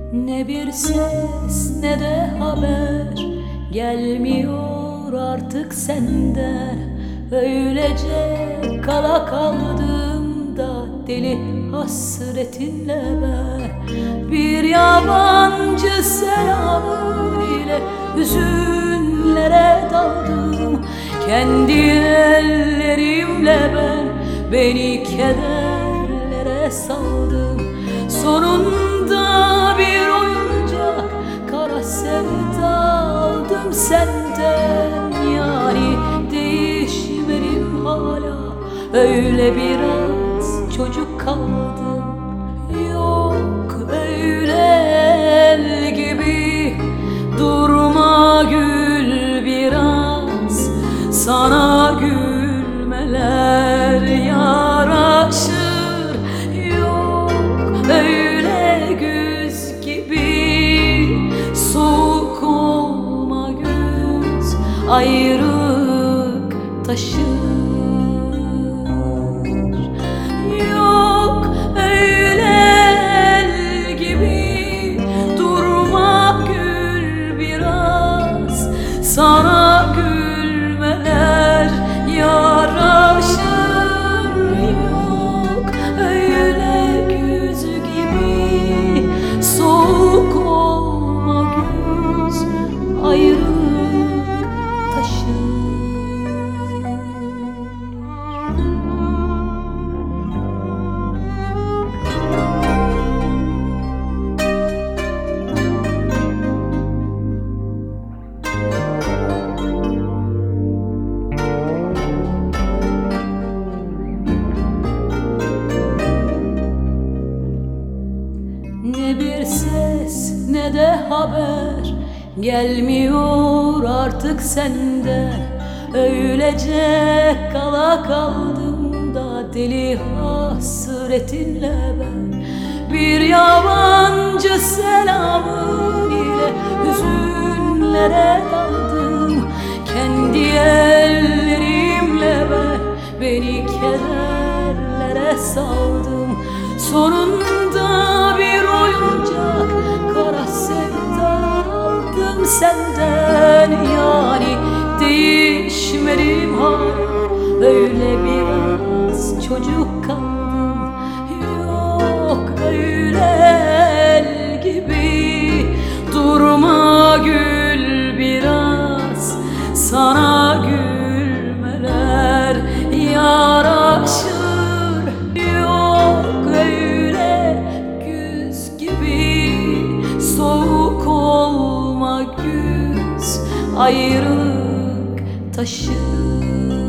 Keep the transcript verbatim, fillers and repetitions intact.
Ne bir ses ne de haber gelmiyor artık senden. Öylece kala kaldım da deli hasretinle ben. Bir yabancı selamın ile hüzünlere daldım. Kendi ellerimle ben beni kederlere saldım. Sonunda bir oyuncak kara sevda aldım senden. Yani değişmedim hala, öyle biraz çocuk kaldım. Yok öyle el gibi durma, gül biraz, sana gülmeler yaraşır. Yok öyle güz gibi soğuk olma göz, ayrılık taşır. Yok öyle el gibi durma, gül biraz, sana gülmeler yaraşır. Yok öyle güz gibi soğuk olma göz, ayrılık taşır. Ne bir ses ne de haber gelmiyor artık senden. Öylece kala kaldım da deli hasretinle ben. Bir yabancı selamın ile hüzünlere daldım. Kendi ellerimle ben beni kederlere saldım. Sonunda bir oyuncak kara sevda aldım senden. Yani değişmedim hala, öyle biraz çocuk kaldım. Yok öyle el gibi durma, gül biraz, sana gülmeler yaraşır. Yok öyle güz gibi soğuk olma güz, ayrılık taşır.